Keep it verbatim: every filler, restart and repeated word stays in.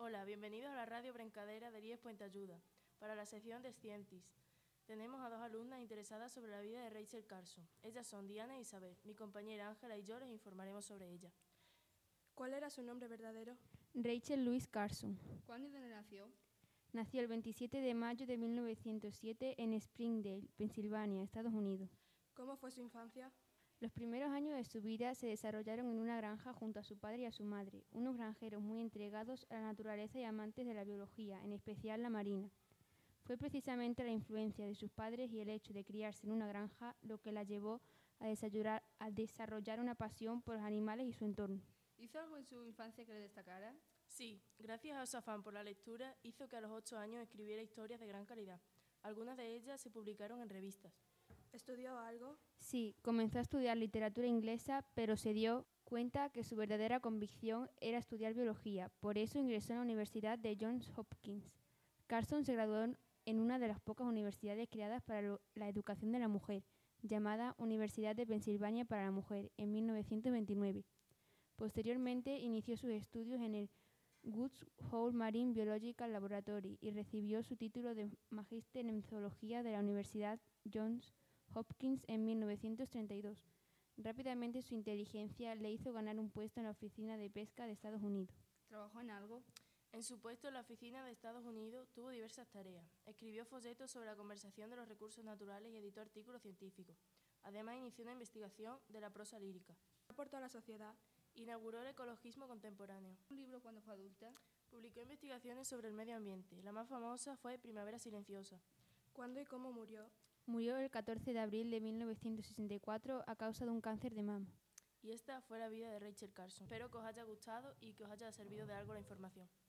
Hola, bienvenidos a la radio Brencadera de IES Puente Ayuda, para la sección de Scientis. Tenemos a dos alumnas interesadas sobre la vida de Rachel Carson. Ellas son Diana e Isabel. Mi compañera Ángela y yo les informaremos sobre ella. ¿Cuál era su nombre verdadero? Rachel Louise Carson. ¿Cuándo y dónde nació? Nació el veintisiete de mayo de mil novecientos siete en Springdale, Pensilvania, Estados Unidos. ¿Cómo fue su infancia? Los primeros años de su vida se desarrollaron en una granja junto a su padre y a su madre, unos granjeros muy entregados a la naturaleza y amantes de la biología, en especial la marina. Fue precisamente la influencia de sus padres y el hecho de criarse en una granja lo que la llevó a desarrollar, a desarrollar una pasión por los animales y su entorno. ¿Hizo algo en su infancia que le destacara? Sí, gracias a su afán por la lectura, hizo que a los ocho años escribiera historias de gran calidad. Algunas de ellas se publicaron en revistas. ¿Estudió algo? Sí, comenzó a estudiar literatura inglesa, pero se dio cuenta que su verdadera convicción era estudiar biología. Por eso ingresó en la Universidad de Johns Hopkins. Carson se graduó en una de las pocas universidades creadas para la educación de la mujer, llamada Universidad de Pensilvania para la Mujer, en mil novecientos veintinueve. Posteriormente inició sus estudios en el Woods Hole Marine Biological Laboratory y recibió su título de magíster en zoología de la Universidad Johns Hopkins en mil novecientos treinta y dos. Rápidamente su inteligencia le hizo ganar un puesto en la Oficina de Pesca de Estados Unidos. ¿Trabajó en algo? En su puesto en la Oficina de Estados Unidos tuvo diversas tareas. Escribió folletos sobre la conservación de los recursos naturales y editó artículos científicos. Además inició una investigación de la prosa lírica. ¿Qué aportó a la sociedad? Inauguró el ecologismo contemporáneo. ¿Un libro cuando fue adulta? Publicó investigaciones sobre el medio ambiente. La más famosa fue Primavera silenciosa. ¿Cuándo y cómo murió? Murió el catorce de abril de mil novecientos sesenta y cuatro a causa de un cáncer de mama. Y esta fue la vida de Rachel Carson. Espero que os haya gustado y que os haya servido de algo la información.